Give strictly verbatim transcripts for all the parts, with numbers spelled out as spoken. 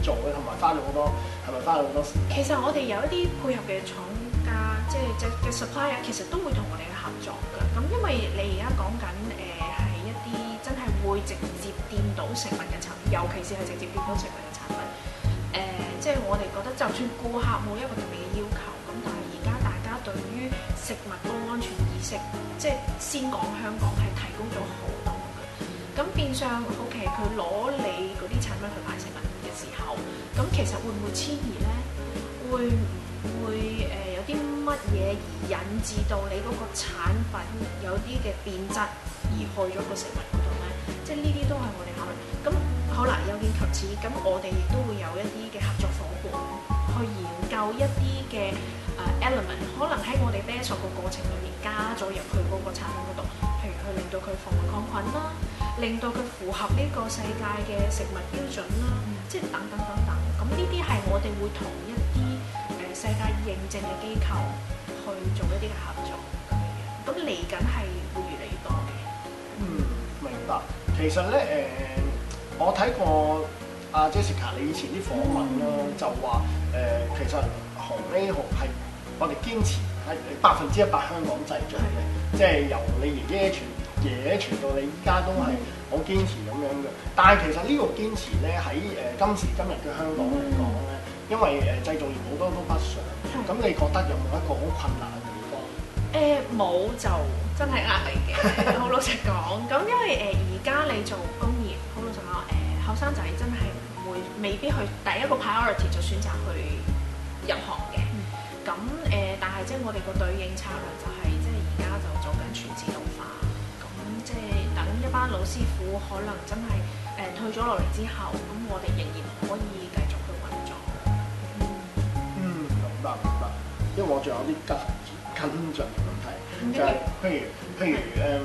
做咧？同埋花咗好多係咪花咗好多時間？ 其實我哋有一啲配合嘅廠家，即係即嘅 supplier，其實都會同我哋去合作㗎。咁因為你而家講緊誒係一啲真係會直接掂到食物嘅產品，尤其是係直接掂到食物嘅產品。誒、呃，即係我哋覺得，就算顧客冇一個特別嘅要求，咁但係而家大家對於食物嗰個安全意識，即係先講香港係提高咗好多嘅。咁變相 OK，佢攞你嗰啲產品去買食物嘅時候，咁其實會唔會遷移咧？會唔會誒、呃、有啲乜嘢而引致到你嗰個產品有啲嘅變質而去咗個食物嗰度咧？即係呢啲都係我哋考慮。咁好啦，有見及此，咁我哋亦都會有一啲嘅合作伙伴去研究一啲嘅誒 element，可能喺我哋啤索個過程裏面加咗入去嗰個產品嗰度，譬如去令到佢防菌抗菌啦，令到佢符合呢個世界嘅食物標準啦，嗯、即係等等等等。咁呢啲係我哋會同一啲誒、呃、世界認證嘅機構去做一啲嘅合作咁樣。咁嚟緊係會越嚟越多嘅。 嗯，明白。其實咧誒、呃，我睇過阿 Jessica 你以前啲訪問啦，嗯、就話誒、呃、其實紅 A 紅係我哋堅持係百分之一百香港製造嘅，即係由你爺爺傳爺爺傳到你依家都係好堅持咁樣嘅。但係其實呢個堅持咧喺誒今時今日嘅香港嚟講咧，因為誒製造業好多都北上，咁、嗯、你覺得有冇一個好困難嘅地方？ 誒冇、呃、就真係壓力嘅，好老實講。咁因為誒而家你做工業，好老實講誒後生仔真係唔會未必去第一個 priority 就選擇去入行嘅。咁誒、嗯呃，但係即係我哋個對應策略就係、是、即係而家就做緊全自動化。咁即係等一班老師傅可能真係誒、呃、退咗落嚟之後，咁我哋仍然可以繼續去運作。嗯， 嗯，明白明白。因為我仲有啲跟跟進嘅問題，嗯、就係譬如譬如誒、嗯，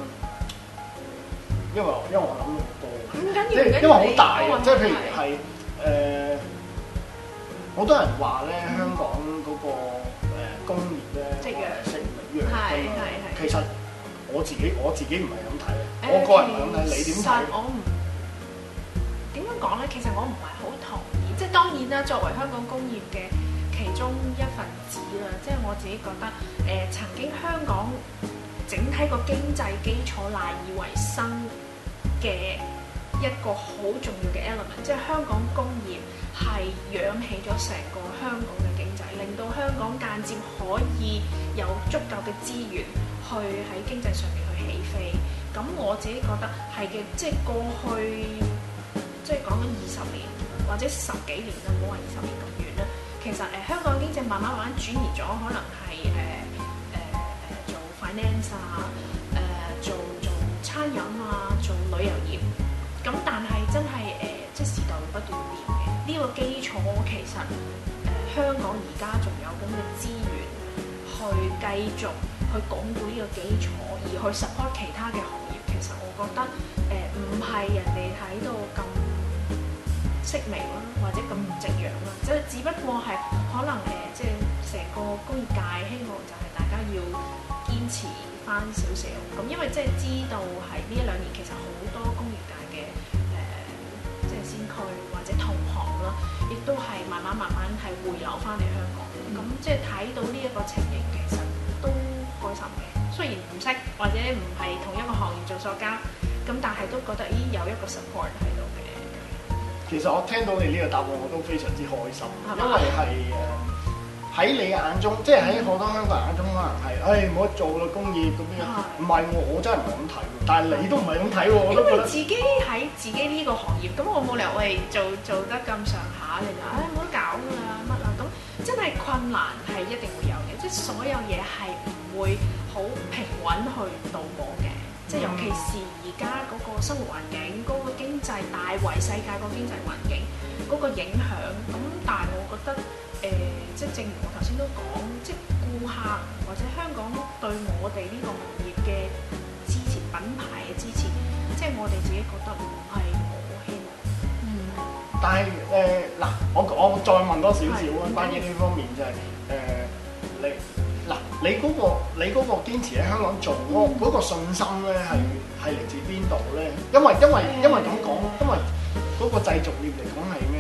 因為因為我諗好多，即係因為好大啊，即係譬如係誒，好、呃、多人話咧香港嗰、那個、呃、工業咧，即係食力弱㗎嘛。其實我自己我自己唔係咁睇嘅，呃、我個人唔係咁睇，你點睇？ 我唔點樣講咧？其實我唔係好同意，即係當然啦，作為香港工業嘅其中一份子啦，即係我自己覺得誒、呃、曾經香港整體個經濟基礎賴以為生嘅一個好重要嘅 element， 即係香港工業係養起咗成個香港嘅經濟，令到香港間接可以有足夠嘅資源去喺經濟上面去起飛。咁我自己覺得係嘅，即係過去即係講緊二十年或者十幾年啦，唔好話二十年咁遠啦。其實誒、呃、香港經濟慢慢慢慢轉移咗，可能係誒誒誒做 finance 啊，誒、呃、做做餐飲啊，做旅遊業。咁但係真係誒、呃，即係時代會不斷變嘅。呢、這個基礎其實誒、呃、香港而家仲有咁嘅資源去繼續去鞏固呢個基礎，而去 support 其他嘅行業。其實我覺得誒唔係人哋睇到咁式微啦，或者咁夕陽啦，即係只不過係可能誒、呃，即係成個工業界希望就係大家要堅持翻少少。咁因為即係知道係呢一兩年其實好多工業界嘅誒、呃，即係先驅或者同行啦，亦都係慢慢慢慢係回流翻嚟香港。咁、嗯、即係睇到呢一個情形，其實都開心嘅。雖然唔識或者唔係同一個行業做塑膠，咁但係都覺得咦有一個 support 喺度嘅。 其實我聽到你呢個答案我都非常之開心，吧因為係誒喺你眼中，即係喺好多香港人眼中可能係誒冇得做啦工業咁樣，唔係喎，我真係唔係咁睇喎，但係你都唔係咁睇喎，我都覺得。因為自己喺自己呢個行業，咁我冇理由喂做做得咁上下，你話誒冇得搞㗎啦乜啦，咁真係困難係一定會有嘅，即係所有嘢係唔會好平穩去度過嘅。即係尤其是而家嗰個生活環境、嗰、嗰個經濟大圍世界個經濟環境嗰、嗰個影響，咁但係我覺得誒、呃，即係正如我頭先都講，即係顧客或者香港對我哋呢個行業嘅支持、品牌嘅支持，即係我哋自己覺得唔係我希望。嗯。 但係誒嗱，我我再問多少少啊，關於呢方面就係、是、誒、呃、你。嗱，你嗰、那個你嗰個堅持喺香港做嗰嗰、嗯、個信心咧，係係嚟自邊度咧？因為因為因為咁講，因為嗰個製造業嚟講係咩啊嘛？係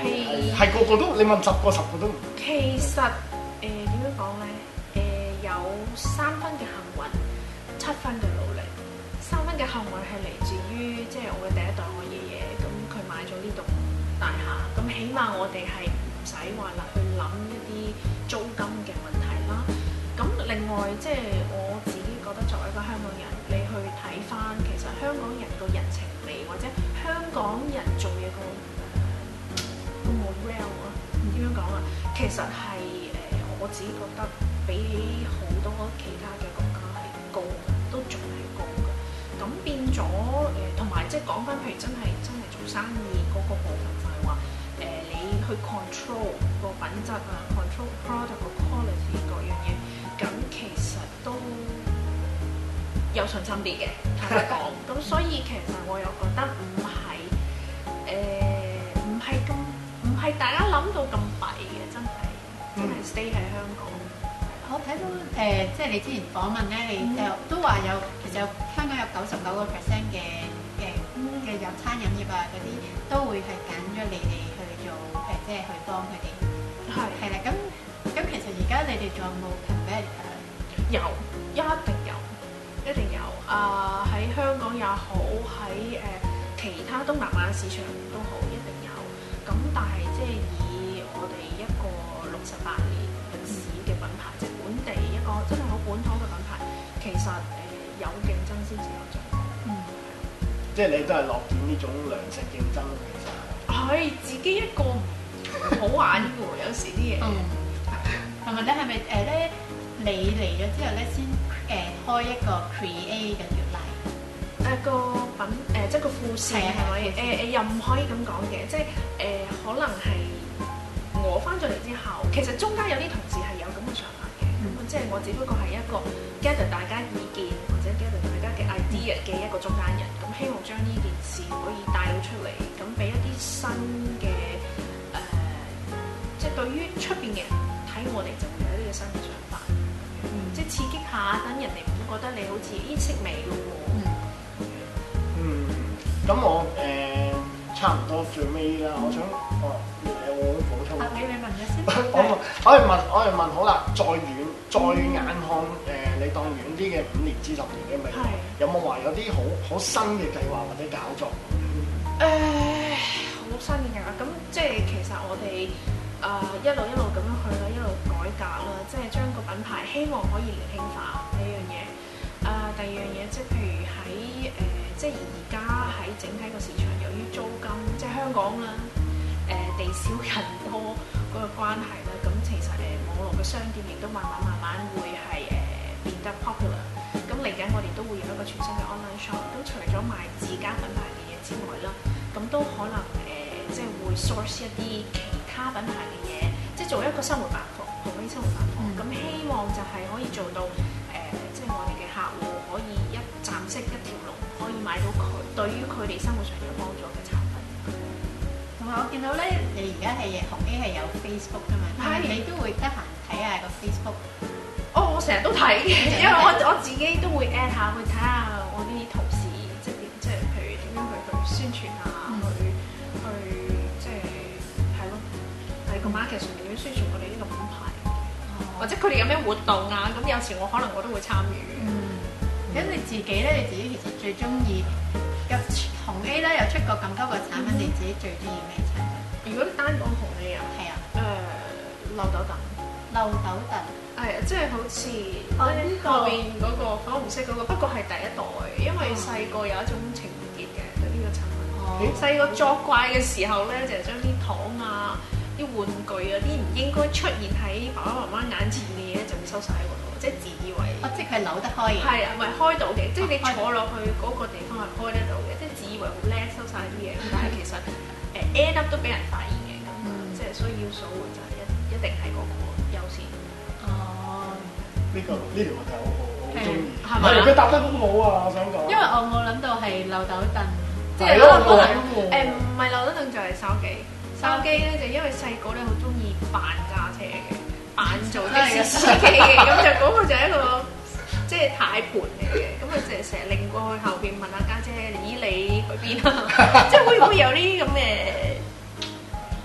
係係個個都，你問十個十個都唔。 其實誒點樣講咧？誒、呃、有三分嘅幸運，七分嘅努力。三分嘅幸運係嚟自於即係我嘅第一代我爺爺，咁佢買咗呢棟大廈，咁起碼我哋係唔使話啦去諗一啲租金嘅問題啦。咁另外即係我自己覺得作為一個香港人，你去睇翻其實香港人個人情味，或者香港人做嘢個個 moral 啊，點樣講啊？其實係誒、呃、我自己覺得比起好多其他嘅國家係高嘅，都仲係高嘅。咁變咗誒，同、呃、埋即係講翻，譬如真係真係做生意嗰個部分，就係話誒你去 control 個品質啊 ，control product 個 quality 各樣嘢，咁其實都有信心啲嘅，坦白講。咁所以其實我又覺得唔係誒，唔係咁，唔係大家諗到咁弊嘅，真係真係 stay 喺香港。 我睇到誒、呃，即係你之前訪問咧，你就都話有，其實有香港有九十九個 percent 嘅嘅嘅有餐飲業啊嗰啲，都會係揀咗你哋去做誒、呃，即係去幫佢哋。係係啦，咁咁其實而家你哋仲有冇 competitor？ 有，一定有，一定有。啊、呃，喺香港也好，喺誒、呃、其他東南亞市場都好，一定有。咁但係即係以我哋一個六十八年歷史嘅品牌，即係本地一個真係好本土嘅品牌，其實誒、呃、有競爭先至有進步。嗯， 即係你都係樂見呢種良性競爭，其實係。 係自己一個唔好玩嘅喎，有時啲嘢。 嗯，同埋咧係咪誒咧？你嚟咗之後咧，先誒開一個 create 嘅條例。 誒個品誒即係個副線係咪？誒誒又唔可以咁講嘅，即係誒可能係我翻咗嚟之後，其實中間有啲同事係有咁嘅想法嘅，咁即係我只不過係一個 gather 大家意見或者 gather 大家嘅 idea 嘅一個中間人，咁希望將呢件事可以帶到出嚟，咁俾一啲新嘅誒，即係對於出邊嘅人睇我哋就會有呢個新嘅想法，即係刺激下，等人哋唔會覺得你好似咦識味咯喎。 嗯，咁我誒、呃、差唔多最尾啦，我想哦誒我補充。 啊，你你問咗先。 我問，我係問，我係問好啦，再遠再眼看誒、呃，你當遠啲嘅五年至十年嘅未來，有冇話有啲好好新嘅計劃或者搞作？ 誒、呃，好新嘅計劃，咁即係其實我哋啊、呃、一路一路咁樣去啦，一路改革啦，即係將個品牌希望可以年輕化呢樣嘢。誒、呃，第二樣嘢即係譬如喺誒、呃，即係而家喺整體個市場，由於租金即係香港啦，誒、呃、地少人多嗰個關係啦，咁其實誒、呃、網絡嘅商店亦都慢慢慢慢會係誒、呃、變得 popular。咁嚟緊我哋都會有一個全新嘅 online shop。咁除咗賣自家品牌嘅嘢之外啦，咁都可能誒、呃、即係會 source 一啲其他品牌嘅嘢，即係做一個生活百貨，好啲生活百貨。咁、嗯、希望就係可以做到誒、呃，即係我哋嘅客戶可以一站式一條龍，可以買到佢對於佢哋生活上有幫助嘅產品。 同埋我見到咧，你而家係紅 A 係有 Facebook 㗎嘛？係你都會得閒睇下個 Facebook。 哦，我成日都睇嘅，因為我我自己都會 at 下去睇下我啲同事，即係點，即係譬如點樣去去宣傳啊，嗯、去去即係係咯，喺個 market 上點樣宣傳我哋呢個品牌，哦、或者佢哋有咩活動啊，咁有時我可能我都會參與。嗯， 咁、嗯、你自己咧，你自己其實最中意入紅 A 咧，又出過咁多個產品，嗯、你自己最中意咩產品？ 如果單講紅 A 啊，係啊，誒漏斗凳，漏斗凳。係啊，即係好似後邊嗰個粉紅色嗰個，不過係第一代，因為細個有一種情結嘅對呢個產品。細個作怪嘅時候咧，就係將啲糖啊、啲玩具啊、啲唔應該出現喺爸爸媽媽眼前嘅嘢，就會收晒喺嗰度，即係自以為。哦，即係佢扭得開嘅。係啊，唔係開到嘅，即係你坐落去嗰個地方係開得到嘅，即係自以為好叻收晒啲嘢，但係其實誒 end up 都俾人發現嘅，咁即係所以要數就係一一定係嗰個優先。哦， 呢個呢條問題我好中意， 係咪？ 佢答得好好啊！我想講， 因為我冇諗到係漏斗凳， 即係可能誒唔係漏斗凳就係筲箕。筲箕咧就因為細個咧好中意扮揸車嘅，扮做的士司機嘅，咁就嗰個就係一個即係軚盤嚟嘅，咁啊成成日擰過去後邊問下家姐，咦你去邊啊？即係會唔會有呢啲咁嘅？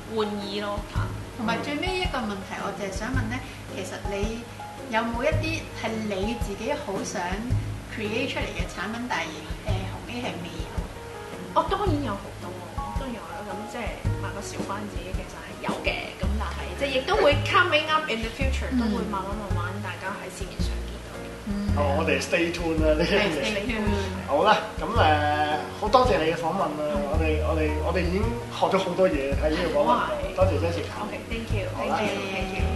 玩意咯嚇。 同埋最尾一個問題，我就係想問咧，其實你有冇一啲係你自己好想 create 出嚟嘅產品，但係誒紅 A 係未有？ 我、哦、當然有好多，當然有啦。咁即係賣個小關子，其實係有嘅。咁但係即係亦都會 coming up in the future，、嗯、都會慢慢慢慢大家喺市面上見到嘅。 嗯、哦，我哋 stay tuned 啦呢樣嘢。好啦，咁誒好多謝你嘅訪問啦、嗯，我哋我哋我哋已經學咗好多嘢喺呢個訪問度，多謝 Jessica。 OK，thank you，thank you，thank you。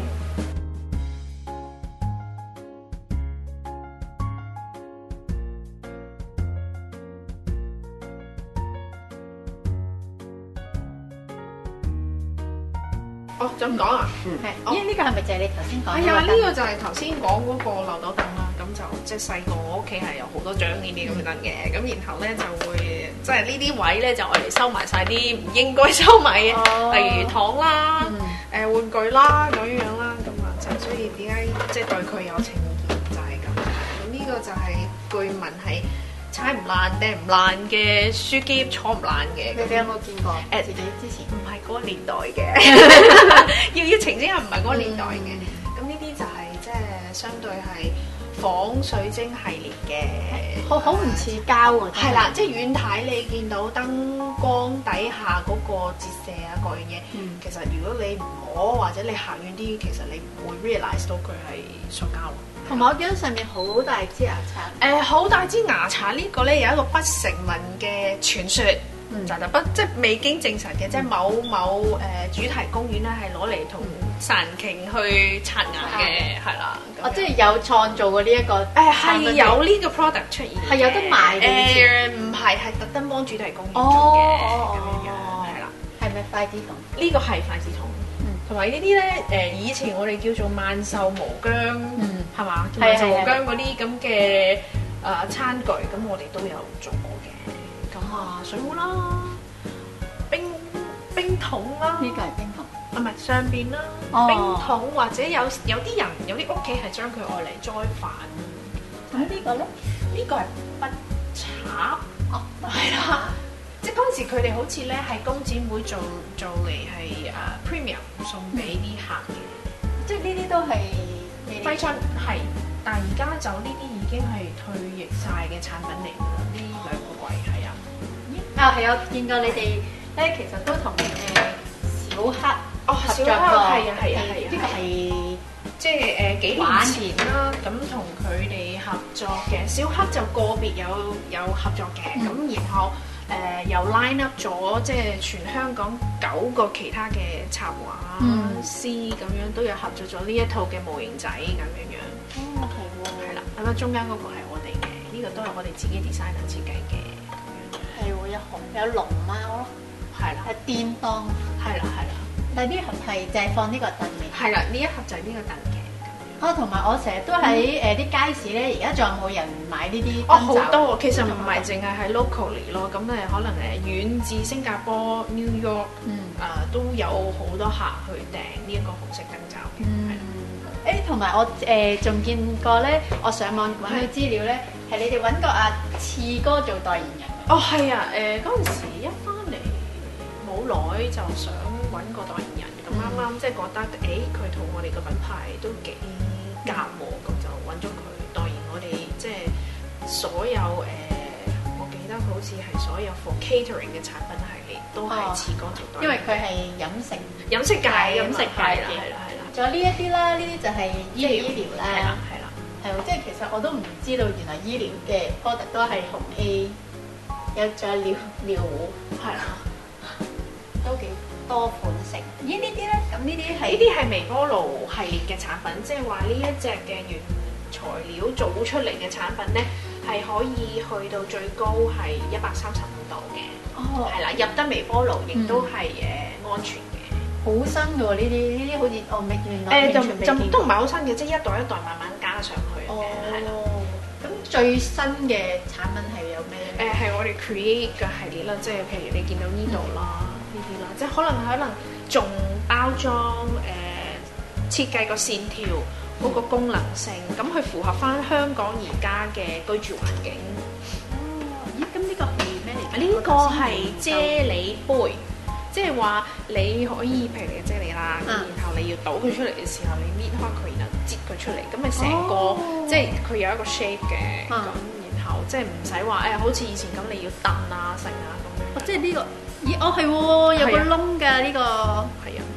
哦，就咁講啊？ 係，因為呢個係咪就係你頭先講？ 係啊，呢個就係頭先講嗰個漏斗燈啦。咁就即係細個我屋企係有好多張呢啲咁嘅燈嘅。咁然後咧就會即係呢啲位咧就我哋收埋晒啲唔應該收埋嘅，例如糖啦、誒玩具啦咁樣樣啦。咁啊就所以點解即係對佢有情意就係咁。咁呢個就係據聞係踩唔爛掟唔爛嘅書篋，坐唔爛嘅。 你哋有冇見過？誒，自己之前唔係嗰個年代嘅，要要澄清下唔係嗰個年代嘅。咁呢啲就係即係相對係仿水晶系列嘅， 好好唔似膠喎。 係啦，即係遠睇你見到燈光底下嗰個折射啊，各樣嘢。嗯、其實如果你唔摸或者你行遠啲，其實你唔會 realize 到佢係塑膠。 同埋我見到上面好大支牙刷， 誒好、呃、大支牙刷呢個咧有一個不成文嘅傳說，嗯、就就不即係未經證實嘅，嗯、即係某某誒、呃、主題公園咧係攞嚟同殺人鯨去刷牙嘅，係啦。 哦，即係有創造過呢、這、一個誒係、呃、有呢個 product 出現， 係有得賣嘅。 誒唔係係特登幫主題公園做嘅咁樣樣，係啦。 係咪筷子筒？ 呢個係筷子筒。同埋呢啲咧，誒以前我哋叫做萬壽無疆，係嘛？萬壽無疆嗰啲咁嘅誒餐具，咁我哋都有做過嘅。咁啊，水壺啦，冰冰桶啦， 呢個係冰桶， 啊唔係上邊啦，冰桶或者有有啲人有啲屋企係將佢愛嚟栽飯。 咁呢個咧？ 呢個係筆插，哦，係啦。即係嗰陣時，佢哋好似咧係工展會做做嚟係誒 premium 送俾啲客嘅， 即係呢啲都係揮春係，但係而家就呢啲已經係退役晒嘅產品嚟㗎啦。呢兩個櫃係啊， 啊係有見過你哋咧，其實都同誒小黑哦小黑係啊係啊係啊， 呢個係即係誒幾年前啦，咁同佢哋合作嘅小黑就個別有有合作嘅，咁、嗯、然後。誒、呃、又 line up 咗，即係全香港九個其他嘅插畫師咁樣都有合作咗呢一套嘅模型仔咁樣樣。 哦，係喎。係啦， 咁啊中間嗰個係我哋嘅，呢、這個都係我哋自己 designer 設計嘅。 係喎，有熊有龍貓咯。係啦。係電當。係啦係啦。但係呢盒係就係放呢個凳嘅。係啦，呢一盒就係呢個凳嘅。 哦，同埋我成日都喺誒啲街市咧，而家仲有冇人買呢啲？ 哦，好多，其實唔係淨係喺 locally 咯，咁誒可能誒遠至新加坡、New York，嗯，啊都有好多客去訂呢一個紅色燈罩嘅，係啦。 誒，同埋我誒仲見過咧，我上網揾到資料咧，係你哋揾過阿次哥做代言人。 哦，係啊，誒嗰陣時一翻嚟冇耐就想揾個代言人，咁啱啱即係覺得誒佢同我哋個品牌都幾夾喎，咁就揾咗佢代言我哋，即係所有誒、呃，我記得好似係所有 for catering 嘅產品系列都係次哥做代言， 因為佢係飲食飲食界飲食界嘅，係啦係啦。仲有呢一啲啦，呢啲就係醫療醫療啦，係啦係啦，係喎，即係其實我都唔知道原來醫療嘅 product 都係紅 A，有仲有尿尿壺，係啦，都幾多款式。咦呢啲咧？咁呢啲係呢啲係微波爐系列嘅產品，即係話呢一隻嘅原材料做出嚟嘅產品咧，係可以去到最高係一百三十五度嘅。哦，係啦，入得微波爐亦都係誒安全嘅。 好新嘅喎呢啲，呢啲好似我未原來誒就就都唔係好新嘅，即係一代一代慢慢加上去嘅。係啦。 咁最新嘅產品係有咩咧？ 誒係我哋 create 嘅系列啦，即係譬如你見到呢度啦，呢啲啦，即係可能可能仲包裝誒設計個線條嗰個功能性，咁去符合翻香港而家嘅居住環境。 哦，咦？咁呢個係咩嚟？ 呢個係啫喱杯。 即係話你可以譬如你嘅啫喱啦，咁、 嗯、 然後你要倒佢出嚟嘅時候，你搣開佢，然後擠佢出嚟，咁咪成個、 哦、 即係佢有一個 shape 嘅，咁、 嗯、 然後即係唔使話誒好似以前咁你要燉啊成啊咁樣。 哦，即係呢、呢個，咦？哦係喎，有個窿㗎呢個。 係啊。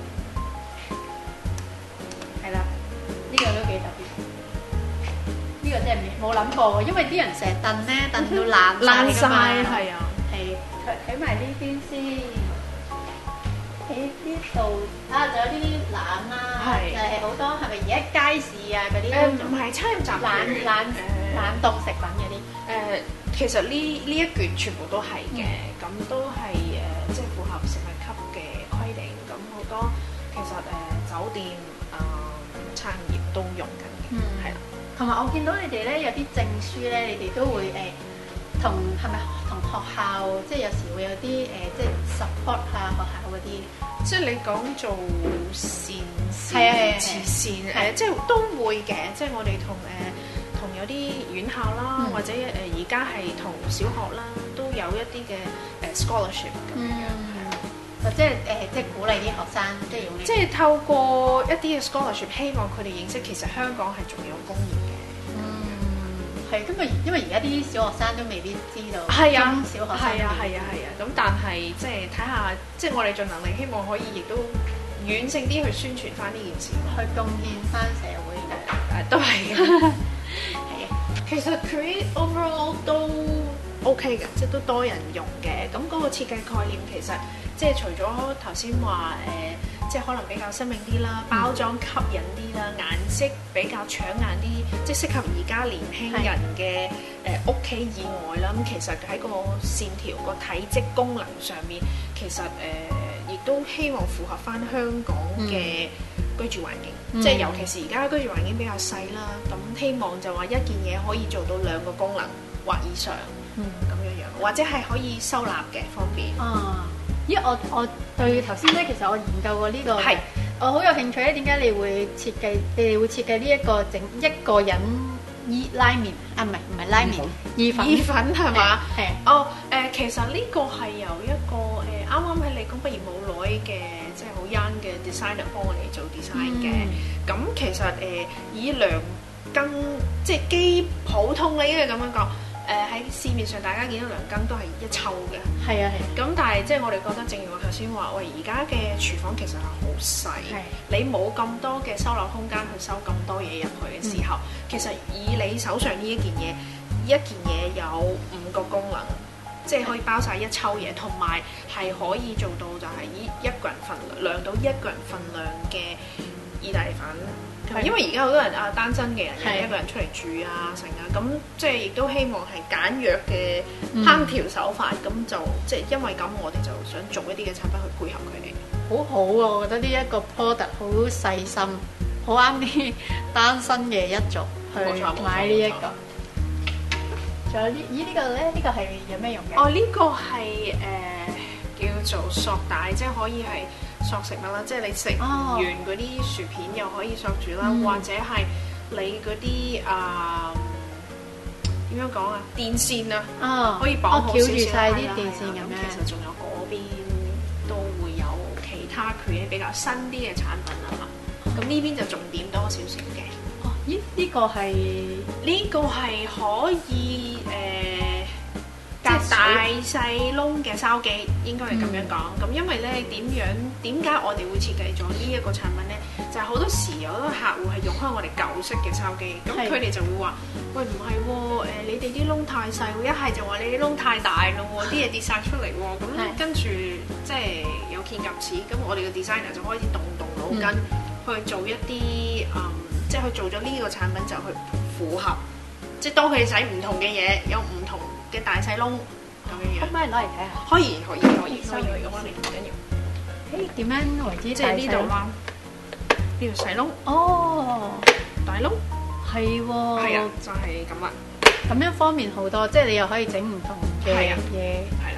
係啦，呢、呢個都幾特別。呢、呢個真係冇諗過喎，因為啲人成日燉咧燉到爛爛晒， 㗎嘛。 係啊。 係睇睇埋呢邊先。喺呢度啊，仲有啲冷啦，就係好多係咪而家街市啊嗰啲？ 誒唔係餐飲集團， 冷冷冷凍食品嗰啲。 誒其實呢呢一卷全部都係嘅，咁都係誒即係符合食物級嘅規定。咁好多其實誒酒店啊餐業都用緊嘅，係啦。 同埋我見到你哋咧有啲證書咧，你哋都會誒同係咪同學校即係有時會有啲誒即係 support 下學校嗰啲。 即係你講做善事、 係慈善誒，即係都會嘅。即係我哋同誒同有啲院校啦，或者誒而家係同小學啦，都有一啲嘅誒 scholarship 咁樣， 或者誒即係鼓勵啲學生即係用。 即係透過一啲嘅 scholarship，希望佢哋認識其實香港係仲有工業嘅。 係，因為因為而家啲小學生都未必知道， 係啊， 中小學生係啊係啊係啊，咁但係即係睇下，即係我哋盡能力，希望可以亦都遠性啲去宣傳翻呢件事， 去貢獻翻社會嘅， 誒都係嘅。 係啊， 其實佢 overall 都 OK 嘅，即係都多人用嘅。咁嗰個設計概念其實即係除咗頭先話誒，即係可能比較新穎啲啦，包裝吸引啲啦，顏色比較搶眼啲，即係適合而家年輕人嘅誒屋企以外啦。咁其實喺個線條、個體積、功能上面，其實誒亦、呃、都希望符合翻香港嘅居住環境。嗯、即係尤其是而家居住環境比較細啦，咁希望就話一件嘢可以做到兩個功能或以上，咁、嗯、樣樣，或者係可以收納嘅方便。 啊，咦！我我對頭先咧，其實我研究過呢、呢個， 係我好有興趣咧。點解你會設計？你哋會設計呢一個整一個人意拉麵啊？唔係唔係拉麵，意粉意粉係嘛？ 係哦誒，其實呢個係由一個誒啱啱喺理工畢業冇耐嘅，即係好 young 嘅 designer 幫我哋做 design 嘅。咁、嗯、其實誒、呃、以量羹即係基普通咧，應該咁樣講。誒喺、呃、市面上大家見到量羹都係一抽嘅， 係啊係。 咁但係即係我哋覺得，正如我頭先話，喂而家嘅廚房其實係好細， 係你冇咁多嘅收納空間去收咁多嘢入去嘅時候，嗯、其實以你手上呢一件嘢，一件嘢有五個功能，即係可以包晒一抽嘢，同埋係可以做到就係以一個人份量到一個人份量嘅意大利粉。因為而家好多人啊單身嘅人，一個人出嚟住啊成啊，咁即係亦都希望係簡約嘅烹調手法，咁、嗯、就即係因為咁，我哋就想做一啲嘅產品去配合佢哋。 好好啊！我覺得呢一個 product 好細心，好啱啲單身嘅一族去買呢、這、一個。仲有呢？咦？呢、這個咧？呢、這個係有咩用嘅？ 哦，呢、這個係誒、呃、叫做索帶，即係可以係。索食物啦，即係你食完嗰啲薯片又可以索住啦，哦、或者係你嗰啲啊點樣講啊電線啊，哦、可以綁好少少晒啲電線咁樣。其實仲有嗰邊都會有其他佢比較新啲嘅產品啊嘛。咁呢、哦、邊就重點多少少嘅。 哦，咦？呢、呢個係呢個係可以誒。呃即係大細窿嘅筲箕，應該係咁樣講。咁、嗯、因為咧點樣點解我哋會設計咗呢一個產品咧？就係、是、好多時有好多客戶係用開我哋舊式嘅筲箕，咁佢哋就會話：喂，唔係喎，你哋啲窿太細喎，一係就話你啲窿太大咯喎，啲嘢跌晒出嚟喎。咁跟住即係有見及此，咁我哋嘅 designer 就開始動動腦筋、嗯、去做一啲嗯，即係去做咗呢個產品就去符合，即係當佢哋使唔同嘅嘢，有唔同嘅大細窿咁樣樣， 可唔可以攞嚟睇下？ 可以可以可以，收佢咁樣嚟唔緊要。 誒點樣為之？ 即係呢度啦，呢條細窿， 哦， 大窿， 係喎， 係啊，就係咁啦。 咁樣方便好多，即係你又可以整唔同嘅嘢， 係啦，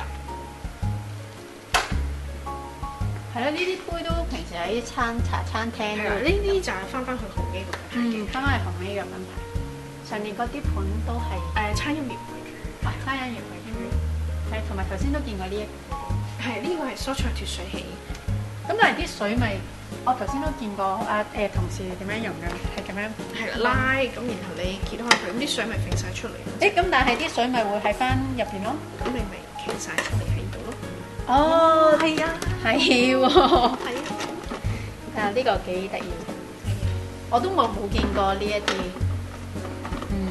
係啦，呢啲杯都平時喺餐茶餐廳。 係啊，呢啲就係翻翻去紅基個品牌嘅， 翻翻去紅基嘅品牌。上面嗰啲盤都係誒餐飲業為主， 啊餐飲業為主，係同埋頭先都見過呢一個， 係呢個係蔬菜脫水器。 咁但係啲水咪，我頭先都見過啊誒同事點樣用嘅，係咁樣係啦，拉咁，然後你揭開佢，咁啲水咪揈晒出嚟。 誒咁，但係啲水咪會喺翻入邊咯。 咁你咪傾晒出嚟喺度咯。 哦， 係啊， 係喎， 係啊， 啊呢個幾得意，我都冇冇見過呢一啲，嗯。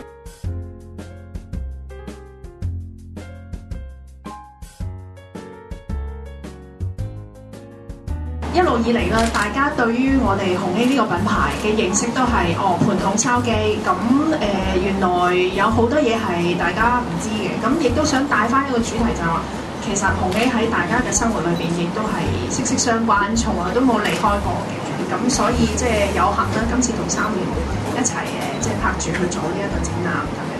一路以嚟啦，大家對於我哋紅禧呢個品牌嘅認識都係哦盤桶筲箕，咁誒、呃、原來有好多嘢係大家唔知嘅，咁亦都想帶翻一個主題就係話，其實紅禧喺大家嘅生活裏邊亦都係息息相關，從來都冇離開過嘅。咁所以即係有幸啦，今次同三聯一齊誒即係拍住去做呢一個展覽。